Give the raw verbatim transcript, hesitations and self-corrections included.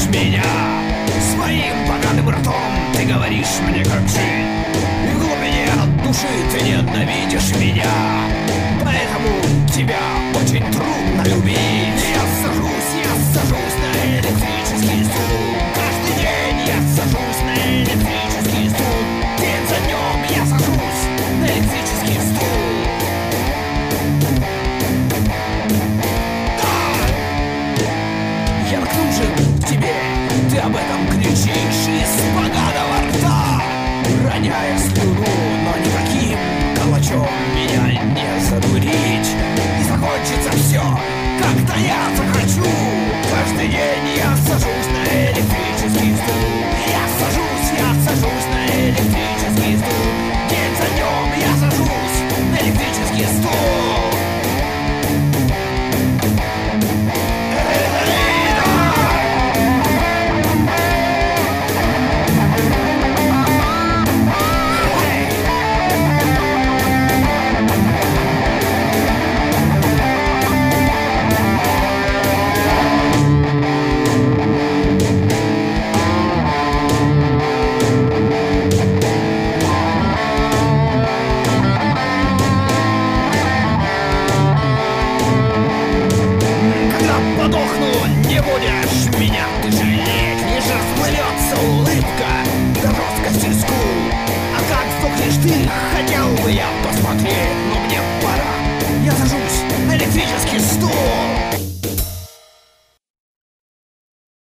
меня. Своим поганым ртом ты говоришь мне, как жить, и в глубине души ты ненавидишь меня. Поэтому тебя очень трудно любить. Я сажусь, я сажусь на электрический стул. Каждый день я сажусь на электрический стул. День за днем я сажусь на электрический стул. Я нужен тебе, ты об этом кричишь из поганого рта, роняя слюну, но никаким калачом меня не задурить. И закончится все, как-то я захочу. Каждый день я сажусь на электрический стул. Я сажусь, я сажусь на электрический стул. День за днем я сажусь на электрический стул. Подохну, не будешь меня ты жалеть. Лишь расплывется улыбка до жесткости скул. А как сдохнешь ты, хотел бы я посмотреть.